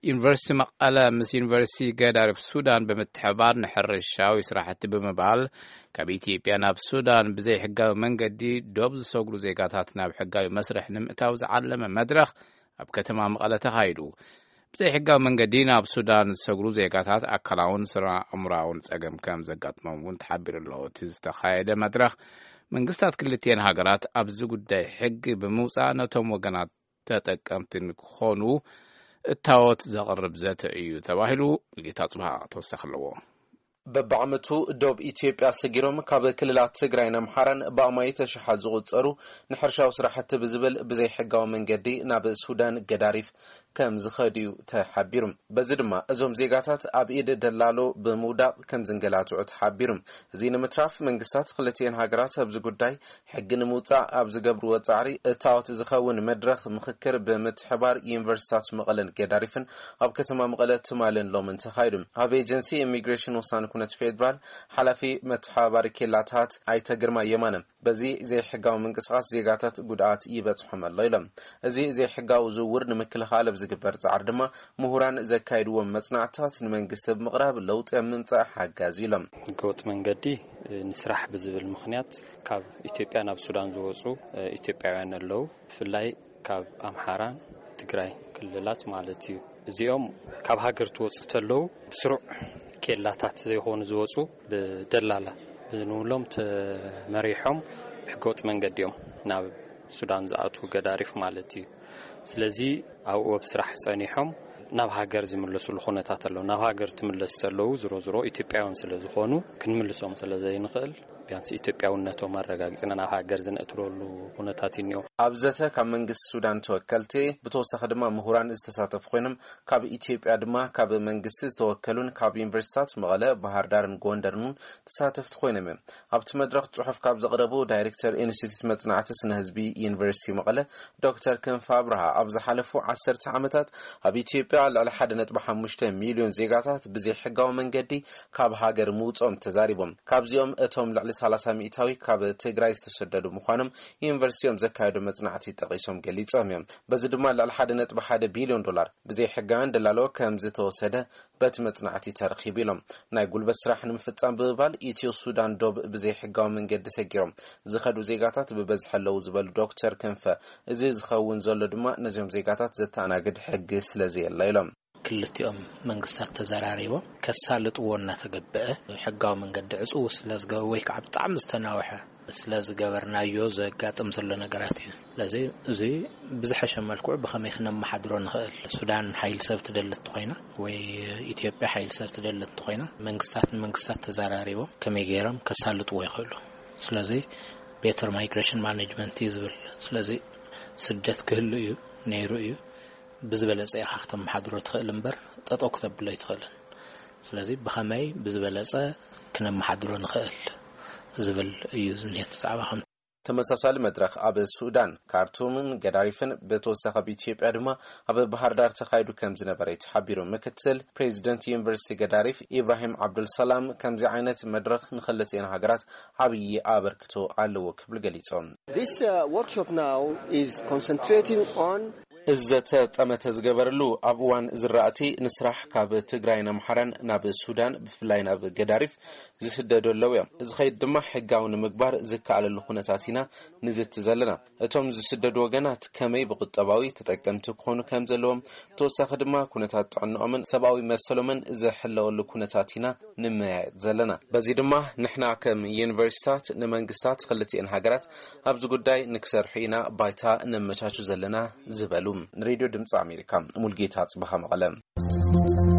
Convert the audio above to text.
ዩኒቨርሲቲ መቀለ ምስ ዩኒቨርሲቲ ገዳሪፍ ሱዳን በመተባበር ንሕርሻዊ ስራሕቲ በመባል ካብ ኢትዮጵያ ናብ ሱዳን ብዘይ ሕጋዊ መንገዲ ዶብ ዝሰግሩ ዜጋታት ናብ ሕጋዊ መስርሕ ንምእታው ዝዓለመ መድረኽ ኣብ ከተማ መቀለ ተኻይዱ ብዘይ ሕጋዊ መንገዲ ናብ ሱዳን ዝሰግሩ ዜጋታት ኣካላውን ስራ ኣእምሮአውን ጸገም ከም ዘጋጥሞም እውን ተሓቢሩ ኣሎ። እቲ ዝተኻየደ መድረኽ መንግስታት ክልቲአን ሃገራት ኣብዚ ጉዳይ ሕጊ ብምውፃእ ነቶም ወገናት ተጠቀምቲ ክኾኑ እታወት ዘቕርብ ዘተ እዩ ተባሂሉ ጌታ ጽባህ ተወሰኸ ኣለዎ። በብዓመቱ ዶብ ኢትዮጵያ ሰጊሮም ካብ ክልላት ትግራይን ኣምሓራን ብኣማይ ተሸሓት ዝቑጸሩ ንሕርሻዊ ስራሕቲ ብዝብል ብዘይ ሕጋዊ መንገዲ ናብ ሱዳን ገዳሪፍ ከም ዝኸድዩ ተሓቢሩ። በዚ ድማ እዞም ዜጋታት ኣብ ኢድ ደላሎ ብምውዳቕ ከም ዝንገላትዑ ተሓቢሩ። እዚ ንምትራፍ መንግስታት ክልቲአን ሃገራት ኣብዚ ጉዳይ ሕጊ ንምውፃእ ኣብ ዝገብርዎ ጻዕሪ እታወት ዝኸውን መድረኽ ምክክር ብምትሕባር ዩኒቨርሲታት መቐለን ገዳሪፍን ኣብ ከተማ መቐለ ትማልን ሎምን ተኻይዱ። ኣብ ኤጀንሲ ኢሚግሬሽን ወሳነ ኩነት ፌደራል ሓላፊ መተሓባሪ ኬላታት ኣይተግርማ የማነ በዚ ዘይ ሕጋዊ ምንቅስቃስ ዜጋታት ጉድኣት ይበጽሖም ኣሎ ኢሎም። እዚ ዘይ ሕጋዊ ዝውውር ንምክልኻል ኣብ ዝግበር ጻዕሪ ድማ ምሁራን ዘካይድዎም መጽናዕታት ንመንግስቲ ብምቕራብ ለውጢ ምምጻእ ሓጋዝ ኢሎም። ህገወጥ መንገዲ ንስራሕ ብዝብል ምኽንያት ካብ ኢትዮጵያ ናብ ሱዳን ዝወጹ ኢትዮጵያውያን ኣለዉ። ብፍላይ ካብ ኣምሓራን ትግራይ ክልላት ማለት እዩ። እዚኦም ካብ ሃገር ትወጹ ተለዉ ብስሩዕ ኬላታት ዘይኾኑ ዝወጹ ብደላላ ብንብሎም ተመሪሖም ብሕገወጥ መንገዲ እዮም ናብ ሱዳን ዝኣቱ ገዳሪፍ ማለት እዩ። ስለዚ ኣብኡ ብስራሕ ጸኒሖም ናብ ሃገር ዝምለሱሉ ኩነታት ኣለዉ። ናብ ሃገር ትምለሱ ተለዉ ዝሮ ኢትዮጵያውያን ስለ ዝኾኑ ክንምልሶም ስለ ዘይንኽእል ቢያንስ ኢትዮጵያውነቶም ኣረጋጊጽና ናብ ሃገር ዝነእትለሉ ኩነታት እዩ። ኣብ ዘተ ካብ መንግስቲ ሱዳን ተወከልቲ ብተወሳኺ ድማ ምሁራን ዝተሳተፉ ኮይኖም ካብ ኢትዮጵያ ድማ ካብ መንግስቲ ዝተወከሉን ካብ ዩኒቨርሲታት መቐለ ባህርዳርን ጎንደርን ተሳተፍቲ ኮይኖም እዮም። ኣብቲ መድረኽ ጽሑፍ ካብ ዘቕረቡ ዳይሬክተር ኢንስቲትዩት መጽናዕቲ ስነ ህዝቢ ዩኒቨርሲቲ መቐለ ዶክተር ክንፈ አብርሃ ኣብ ዝሓለፉ 10 ዓመታት ኣብ ኢትዮጵያ ልዕሊ 1.5 ሚልዮን ዜጋታት ብዘይ ሕጋዊ መንገዲ ካብ ሃገር ምውጾም ተዛሪቦም ካብዚኦም እቶም ልዕሊ 30 ሚእታዊ ካብ ትግራይ ዝተሰደዱ ምዃኖም ዩኒቨርሲቲኦም ዘካየዱ መጽናዕቲ ጠቒሶም ገሊጾም እዮም። በዚ ድማ ልዕሊ 1.1 ቢልዮን ዶላር ብዘይ ሕጋዊ ደላሎ ከም ዝተወሰደ በቲ መጽናዕቲ ተረኺቡ ኢሎም። ናይ ጉልበት ስራሕ ንምፍጻም ብምባል ኢትዮ ሱዳን ዶብ ብዘይ ሕጋዊ መንገዲ ሰጊሮም ዝኸዱ ዜጋታት ብበዝሒ ኣለዉ ዝበሉ ዶክተር ክንፈ እዚ ዝኸውን ዘሎ ድማ ነዚኦም ዜጋታት ዘተኣናግድ ሕጊ ስለዘየለ ኢሎም። ክልቲኦም መንግስታት ተዘራሪቦም ከሳልጥዎ እናተገበአ ሕጋዊ መንገዲ ዕጹው ስለዝገበ ወይ ከዓ ብጣዕሚ ዝተናወሐ ስለዝገበርናዮ ዘጋጥም ዘሎ ነገራት እዩ። ስለዚ እዚ ብዝሐሸ መልክዑ ብኸመይ ክነመሓድሮ ንኽእል ሱዳን ሓይል ሰብ ትደልት ኮይና ወይ ኢትዮጵያ ሓይል ሰብ ትደልት ኮይና መንግስታት ተዘራሪቦም ከመይ ገይሮም ከሳልጥዎ ይኽእሉ። ስለዚ ቤተር ማይግሬሽን ማኔጅመንት ይዝብል። ስለዚ ስደት ክህሉ እዩ ነይሩ እዩ ብዝበለጸ ያኽተም ማሕድሮ ትኽእል እምበር ጠጠው ከተብሎ ይትኽእልን። ስለዚ ብኸመይ ብዝበለጸ ክነመሓድሮ ንኽእል ዝብል እዩ ዝኔት ዛዕባ። ተመሳሳሊ መድረኽ ኣብ ሱዳን ካርቱምን ገዳሪፍን በተወሳኺ ኢትዮጵያ ድማ ኣብ ባህርዳር ተኻይዱ ከም ዝነበረ ተሓቢሩ ምክትል ፕሬዚደንት ዩኒቨርሲቲ ገዳሪፍ ኢብራሂም አብዱልሰላም ከምዚ ዓይነት መድረኽ ንኽልቲአን ሃገራት ዓብዪ አበርክቶ ኣለዎ ክብል ገሊጾም። This workshop now is concentrating on እዘተ ጠመተ ዝገበረሉ ኣብ እዋን ዝራእቲ ንስራሕ ካብ ትግራይን ኣምሓራን ናብ ሱዳን ብፍላይ ናብ ገዳሪፍ ዝስደዱ ኣለዉ እዮም። እዚ ኸይድ ድማ ሕጋዊ ንምግባር ዝከኣለሉ ኩነታት ኢና ንዝቲ ዘለና። እቶም ዝስደዱ ወገናት ከመይ ብቁጠባዊ ተጠቀምቲ ክኾኑ ከም ዘለዎም ብተወሳኺ ድማ ኩነታት ጥዕንኦምን ሰብኣዊ መሰሎምን ዝሕለወሉ ኩነታት ኢና ንመያየጥ ዘለና። በዚ ድማ ንሕና ከም ዩኒቨርሲታት ንመንግስታት ክልቲአን ሃገራት ኣብዚ ጉዳይ ንክሰርሑ ኢና ባይታ ነመቻቹ ዘለና ዝበሉ። ሬዲዮ ድምፂ ኣሜሪካ ሙልጌታ ጽባህ መቐለ